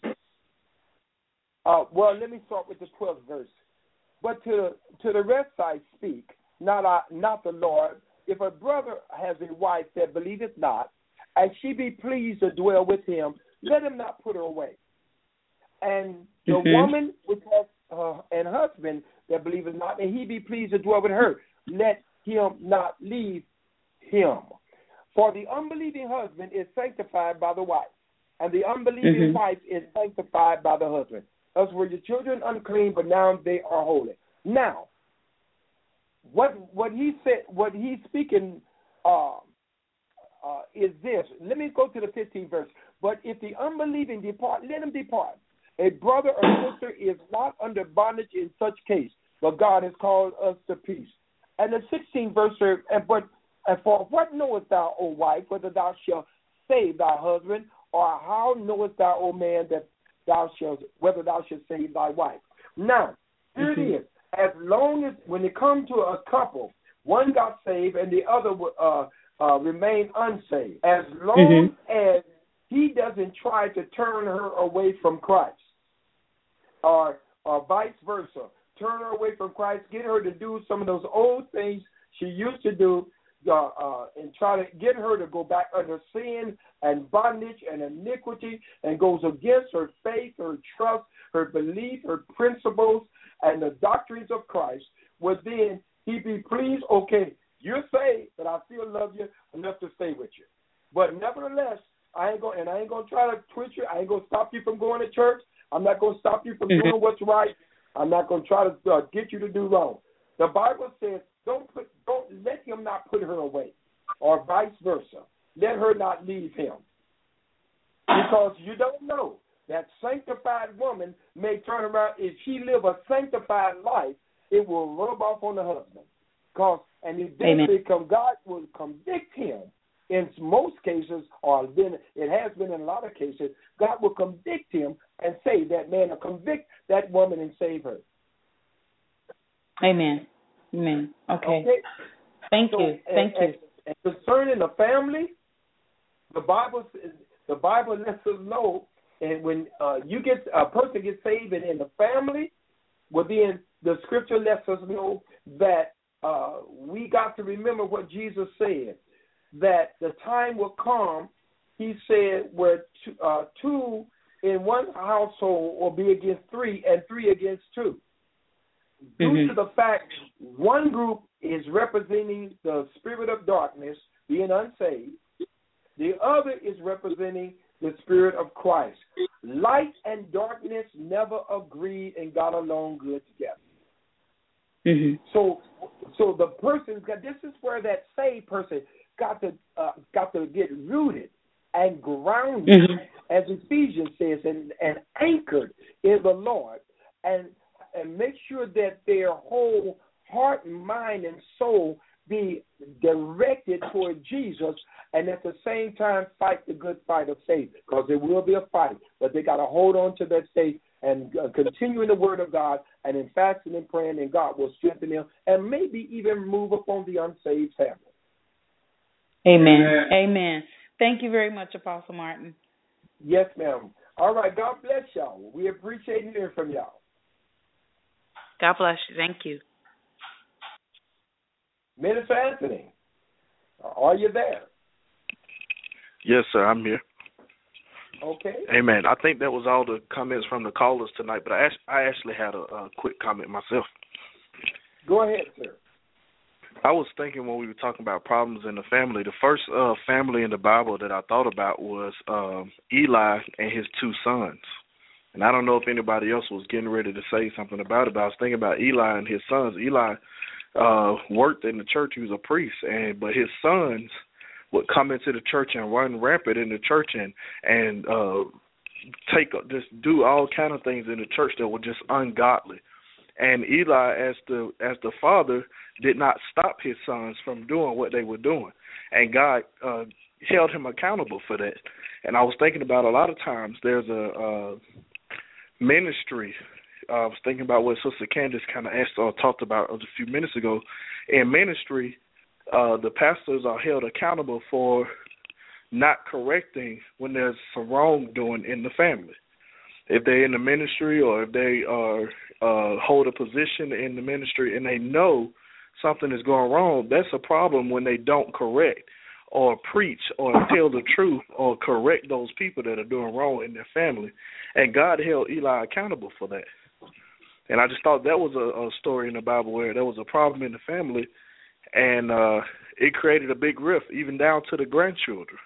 Well, let me start with the 12th verse. But to the rest I speak, not the Lord. If a brother has a wife that believeth not, and she be pleased to dwell with him, let him not put her away. And the woman which has an husband that believeth not, and he be pleased to dwell with her, let him not leave him. For the unbelieving husband is sanctified by the wife, and the unbelieving wife is sanctified by the husband. Thus were your children unclean, but now they are holy. Now, what he said, what he's speaking is this. Let me go to the 15th verse. But if the unbelieving depart, let him depart. A brother or sister is not under bondage in such case, but God has called us to peace. And the 16th verse, and for what knowest thou, O wife, whether thou shalt save thy husband, or how knowest thou, O man, that whether thou shalt save thy wife? Now, here it is. As long as, when it comes to a couple, one got saved and the other remained unsaved, as long as he doesn't try to turn her away from Christ. or vice versa. Turn her away from Christ, get her to do some of those old things she used to do, and try to get her to go back under sin and bondage and iniquity, and goes against her faith, her trust, her belief, her principles, and the doctrines of Christ. Well, then he be pleased, okay, you're saved, but I still love you enough to stay with you. But nevertheless, I ain't gonna try to twitch you. I ain't gonna stop you from going to church. I'm not gonna stop you from doing what's right. I'm not gonna try to get you to do wrong. The Bible says, don't let him not put her away, or vice versa. Let her not leave him, because you don't know, that sanctified woman may turn around. If she live a sanctified life, it will rub off on the husband. And eventually God will convict him in most cases, or it has been in a lot of cases. God will convict him and save that man, or convict that woman and save her. Amen. Okay. Thank you. And concerning the family, the Bible lets us know, and when a person gets saved in the family, well, then the Scripture lets us know that we got to remember what Jesus said, that the time will come, he said, where two in one household will be against three, and three against two. Due to the fact one group is representing the spirit of darkness, being unsaved, the other is representing the Spirit of Christ. Light and darkness never agreed and got along good together. So the person, this is where that saved person got to get rooted and grounded, as Ephesians says, and anchored in the Lord, and make sure that their whole heart, mind, and soul be directed toward Jesus, and at the same time fight the good fight of faith, because there will be a fight, but they got to hold on to that faith and continue in the Word of God and in fasting and praying, and God will strengthen them and maybe even move upon the unsaved family. Amen. Thank you very much, Apostle Martin. Yes, ma'am. All right, God bless y'all. We appreciate hearing from y'all. God bless you. Thank you. Minister Anthony, are you there? Yes, sir, I'm here. Okay. Amen. I think that was all the comments from the callers tonight, but I actually had a quick comment myself. Go ahead, sir. I was thinking when we were talking about problems in the family, the first family in the Bible that I thought about was Eli and his two sons. And I don't know if anybody else was getting ready to say something about it, but I was thinking about Eli and his sons. Eli worked in the church. He was a priest, but his sons would come into the church and run rampant in the church and just do all kind of things in the church that were just ungodly. And Eli, as the father, did not stop his sons from doing what they were doing, and God held him accountable for that. And I was thinking about a lot of times there's a ministry. I was thinking about what Sister Candace kind of asked or talked about a few minutes ago. In ministry, the pastors are held accountable for not correcting when there's some wrongdoing in the family. If they're in the ministry, or if they hold a position in the ministry and they know something is going wrong, that's a problem when they don't correct or preach or tell the truth or correct those people that are doing wrong in their family. And God held Eli accountable for that. And I just thought that was a story in the Bible where there was a problem in the family, and it created a big rift, even down to the grandchildren.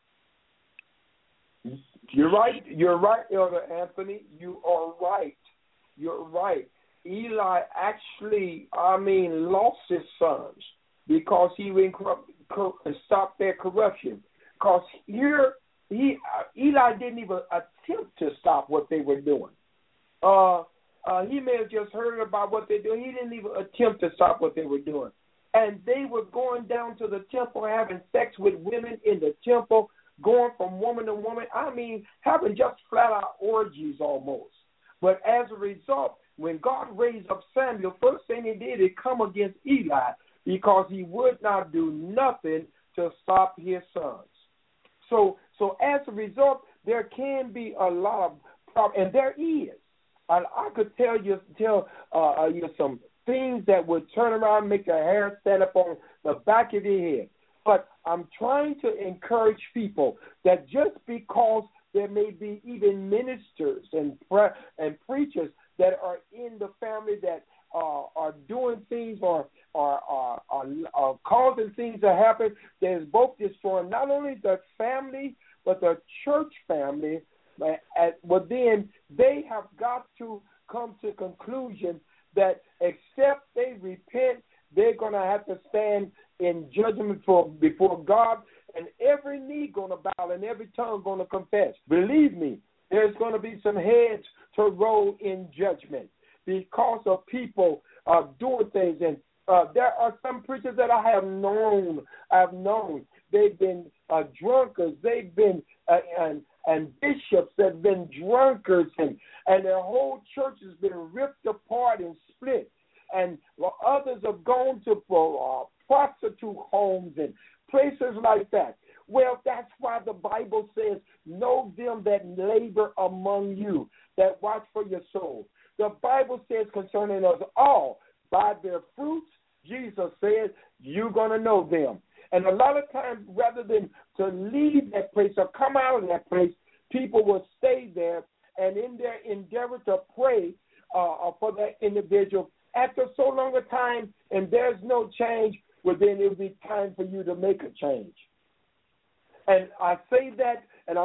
You're right, Elder Anthony. You are right. You're right. Eli actually, lost his sons because he stopped their corruption. Because here, Eli didn't even attempt to stop what they were doing. He may have just heard about what they're doing. He didn't even attempt to stop what they were doing. And they were going down to the temple, having sex with women in the temple, going from woman to woman. Having just flat-out orgies almost. But as a result, when God raised up Samuel, first thing he did is come against Eli because he would not do nothing to stop his sons. So as a result, there can be a lot of problems, and there is. And I could tell you some things that would turn around and make your hair stand up on the back of your head. But I'm trying to encourage people that just because there may be even ministers and preachers that are in the family that are doing things or are causing things to happen, that is both destroying not only the family but the church family. But then they have got to come to the conclusion that except they repent, they're going to have to stand in judgment before God, and every knee going to bow and every tongue going to confess. Believe me, there's going to be some heads to roll in judgment because of people doing things. And there are some preachers that I have known. They've been drunkards. They've been and bishops that have been drunkards, and their whole church has been ripped apart and split. And others have gone to prostitute homes and places like that. Well, that's why the Bible says, know them that labor among you, that watch for your soul. The Bible says concerning us all, by their fruits, Jesus said, you're going to know them. And a lot of times, rather than to leave that place or come out of that place, people will stay there, and in their endeavor to pray for that individual, after so long a time and there's no change, well, then it will be time for you to make a change. And I say that,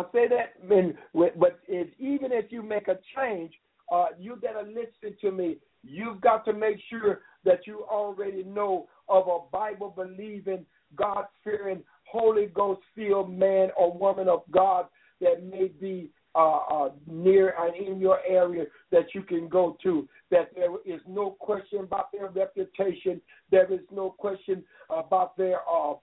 but even if you make a change, you got to listen to me. You've got to make sure that you already know of a Bible-believing, God-fearing, Holy Ghost-filled man or woman of God that may be near and in your area that you can go to, that there is no question about their reputation, there is no question about their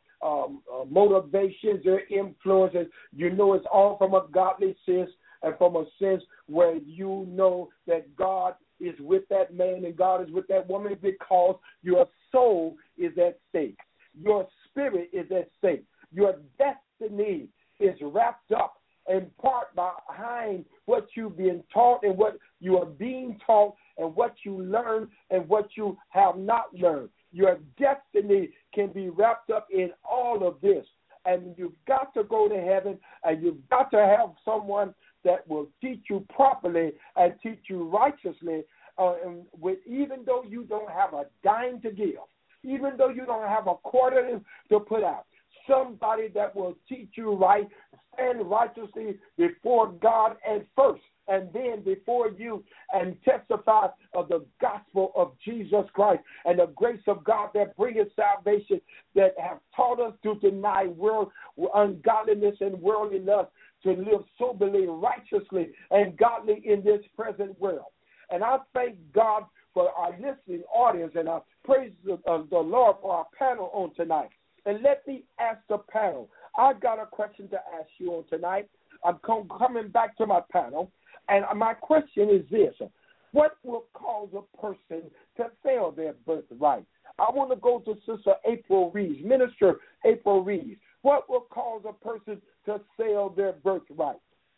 motivations, their influences. You know it's all from a godly sense and from a sense where you know that God is with that man and God is with that woman because your soul is at stake. Your spirit is at stake. Your destiny is wrapped up in part behind what you've been taught and what you are being taught and what you learn and what you have not learned. Your destiny can be wrapped up in all of this. And you've got to go to heaven, and you've got to have someone that will teach you properly and teach you righteously, even though you don't have a dime to give, even though you don't have a quarter to put out. Somebody that will teach you right, stand righteously before God at first, and then before you, and testify of the gospel of Jesus Christ and the grace of God that bringeth salvation, that have taught us to deny ungodliness and worldly lust, to live soberly, righteously, and godly in this present world. And I thank God for our listening audience, and I praise the Lord for our panel on tonight. And let me ask the panel. I've got a question to ask you on tonight. I'm coming back to my panel, and my question is this. What will cause a person to sell their birthright? I want to go to Sister April Reeves, Minister April Reeves. What will cause a person to sell their birthright?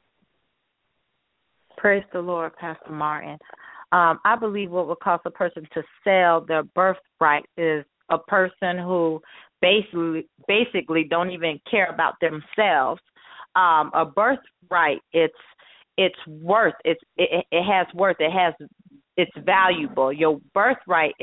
Praise the Lord, Pastor Martin. I believe what will cause a person to sell their birthright is a person who basically don't even care about themselves. A birthright, it's worth. It has worth. It's valuable. Your birthright,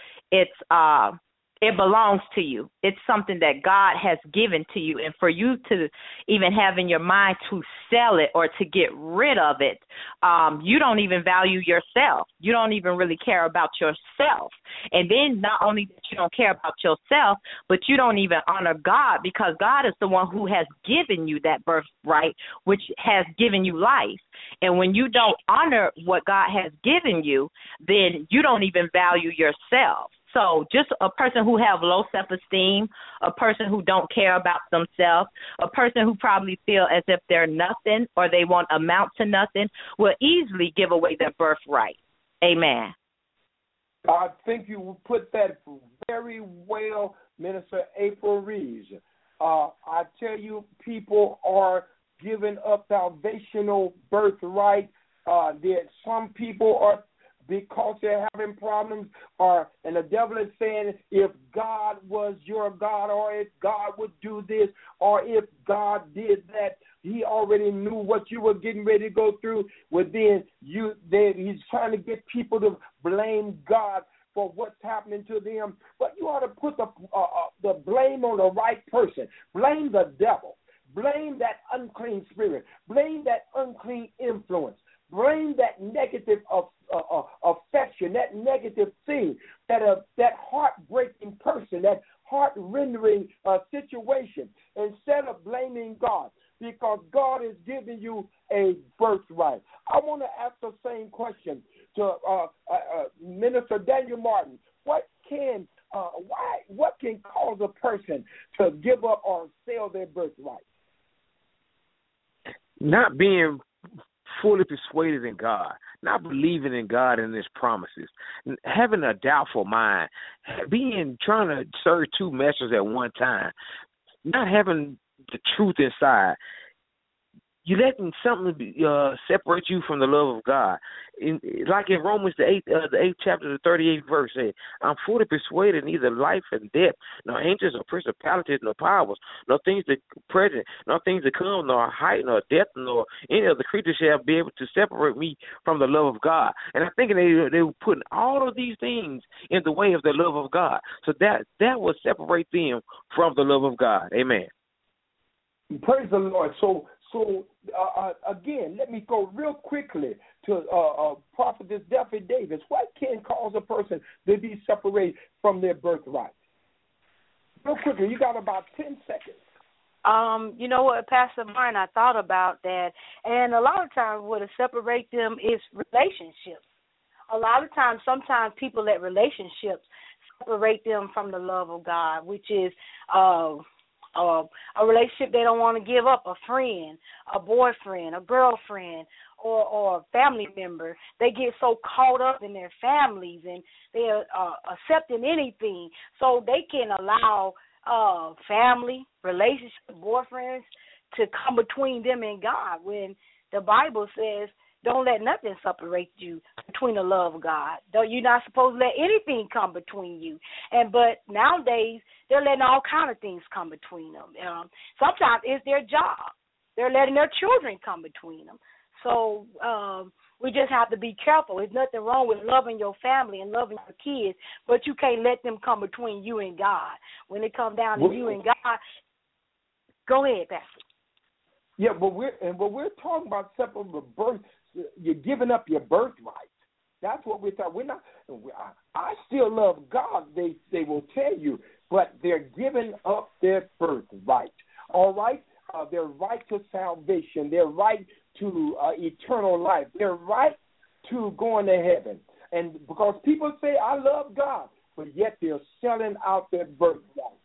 it belongs to you. It's something that God has given to you. And for you to even have in your mind to sell it or to get rid of it, you don't even value yourself. You don't even really care about yourself. And then not only that you don't care about yourself, but you don't even honor God, because God is the one who has given you that birthright, which has given you life. And when you don't honor what God has given you, then you don't even value yourself. So just a person who have low self-esteem, a person who don't care about themselves, a person who probably feel as if they're nothing or they won't amount to nothing will easily give away their birthright. Amen. I think you put that very well, Minister April Reeves. I tell you, people are giving up salvational birthright That some people are, because they're having problems, and the devil is saying, if God was your God, or if God would do this, or if God did that, he already knew what you were getting ready to go through. Well, then he's trying to get people to blame God for what's happening to them. But you ought to put the blame on the right person. Blame the devil. Blame that unclean spirit. Blame that unclean influence. Blame that negative affection, that negative thing, that heartbreaking person, that heart-rendering situation, instead of blaming God, because God is giving you a birthright. I want to ask the same question to Minister Daniel Martin. What can cause a person to give up or sell their birthright? Not being fully persuaded in God, not believing in God and His promises, having a doubtful mind, trying to serve two masters at one time, not having the truth inside. You letting something separate you from the love of God. Like in Romans the 8th chapter, the 38th verse says, I'm fully persuaded neither life and death, nor angels, nor principalities, nor powers, nor things that present, nor things that come, nor height, nor depth, nor any other creature shall be able to separate me from the love of God. And I'm thinking they were putting all of these things in the way of the love of God. So that will separate them from the love of God. Amen. Praise the Lord. So again, let me go real quickly to Prophetess Duffy Davis. What can cause a person to be separated from their birthright? Real quickly, you got about 10 seconds. You know what, Pastor Martin, I thought about that, and a lot of times what separate them is relationships. A lot of times, sometimes people let relationships separate them from the love of God, which is a relationship they don't want to give up, a friend, a boyfriend, a girlfriend, or a family member. They get so caught up in their families and they're accepting anything, so they can allow family, relationship, boyfriends to come between them and God, when the Bible says, don't let nothing separate you between the love of God. You're not supposed to let anything come between you. But nowadays, they're letting all kind of things come between them. Sometimes it's their job. They're letting their children come between them. So we just have to be careful. There's nothing wrong with loving your family and loving your kids, but you can't let them come between you and God. When it comes down to you and God, go ahead, Pastor. Yeah, but we're talking about separate birth. You're giving up your birthright. That's what we're talking. We're not. I still love God. They will tell you, but they're giving up their birthright. All right, their right to salvation, their right to eternal life, their right to going to heaven. And because people say, I love God, but yet they're selling out their birthright.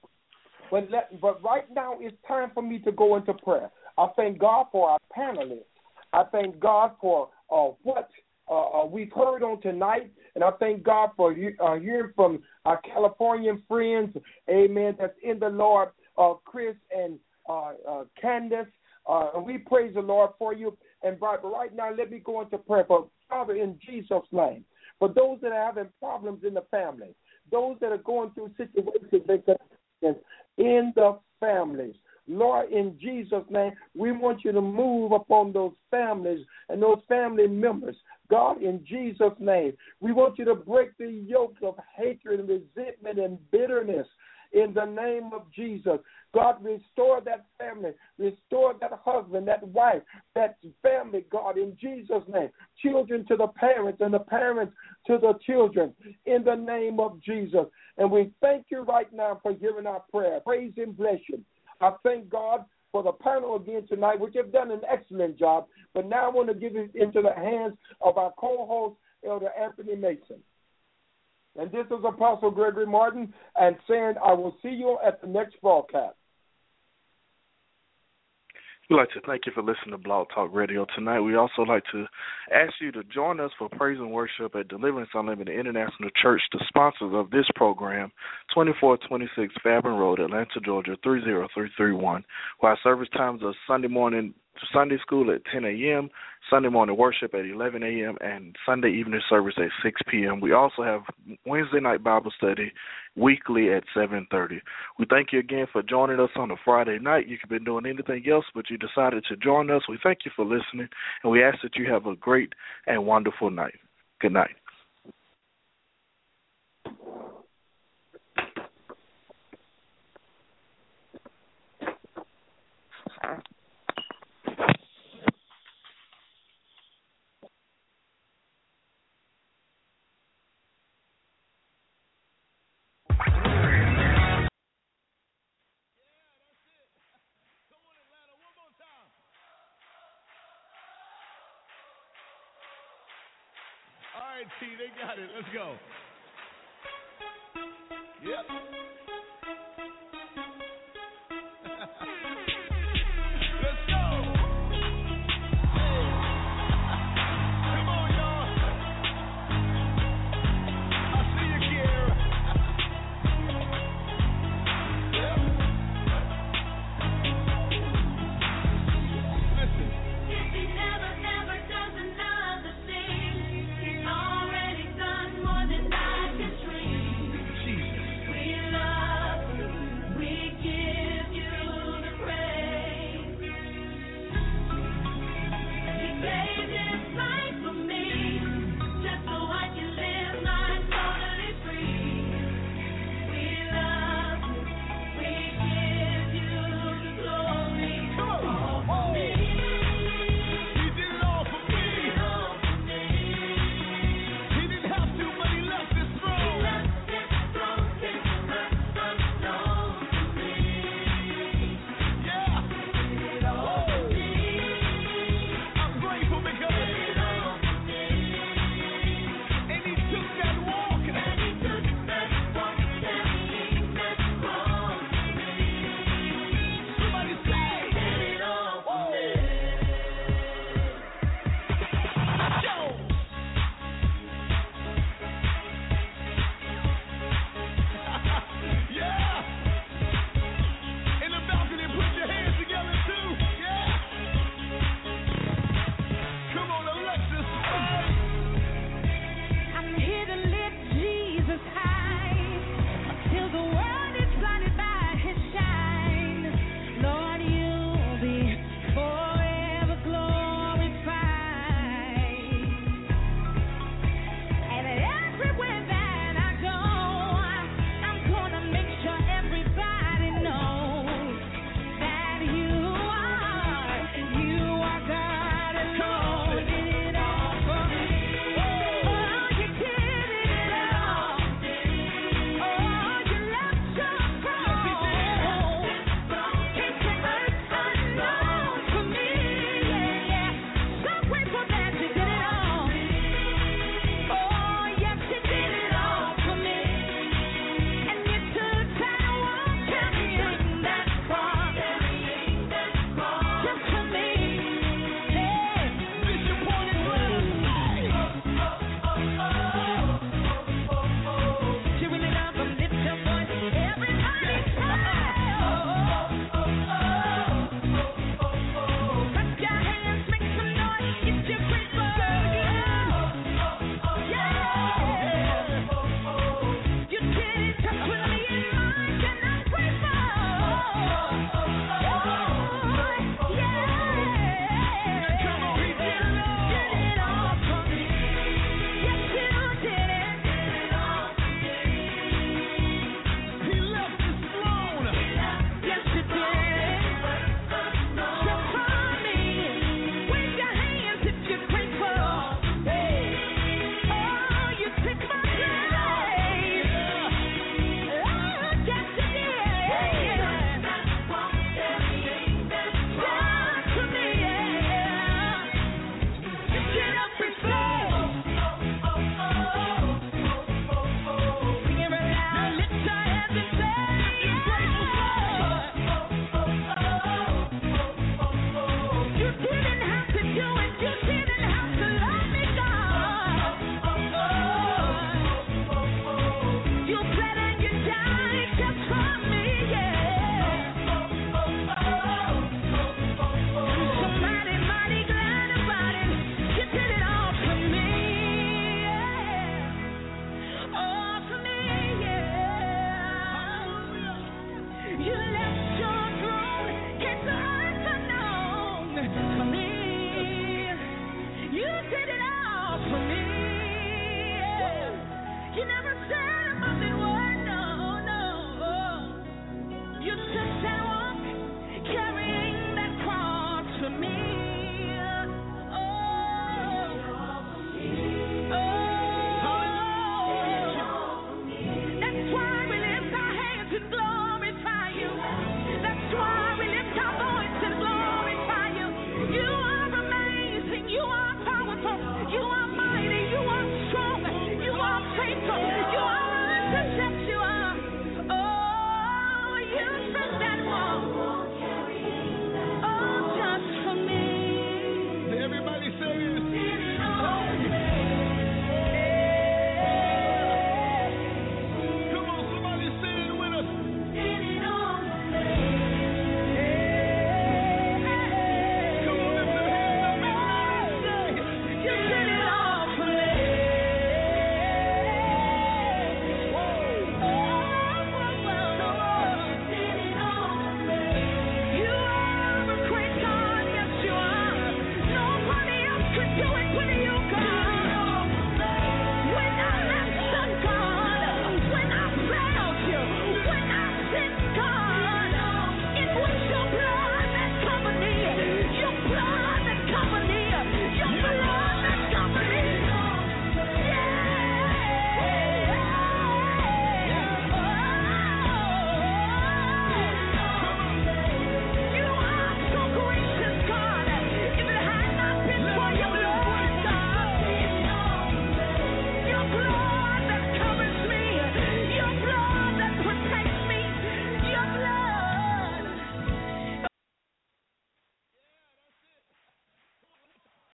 But right now it's time for me to go into prayer. I thank God for our panelists. I thank God for what we've heard on tonight, and I thank God for hearing from our Californian friends, amen, that's in the Lord, Chris and Candace. And we praise the Lord for you. And right now, let me go into prayer. For Father, in Jesus' name, for those that are having problems in the family, those that are going through situations in the families, Lord, in Jesus' name, we want you to move upon those families and those family members. God, in Jesus' name, we want you to break the yokes of hatred and resentment and bitterness in the name of Jesus. God, restore that family, restore that husband, that wife, that family, God, in Jesus' name. Children to the parents and the parents to the children in the name of Jesus. And we thank you right now for hearing our prayer. Praise and bless you. I thank God for the panel again tonight, which have done an excellent job. But now I want to give it into the hands of our co-host, Elder Anthony Mason. And this is Apostle Gregory Martin, and saying I will see you at the next broadcast. We'd like to thank you for listening to Blog Talk Radio tonight. We also like to ask you to join us for praise and worship at Deliverance Unlimited International Church, the sponsors of this program, 2426 Fairburn Road, Atlanta, Georgia, 30331, where our service times are Sunday morning Sunday school at 10 a.m., Sunday morning worship at 11 a.m. and Sunday evening service at 6 p.m. We also have Wednesday night Bible study weekly at 7:30. We thank you again for joining us on a Friday night. You could have been doing anything else, but you decided to join us. We thank you for listening, and we ask that you have a great and wonderful night. Good night. All right, T, they got it. Let's go. Yep.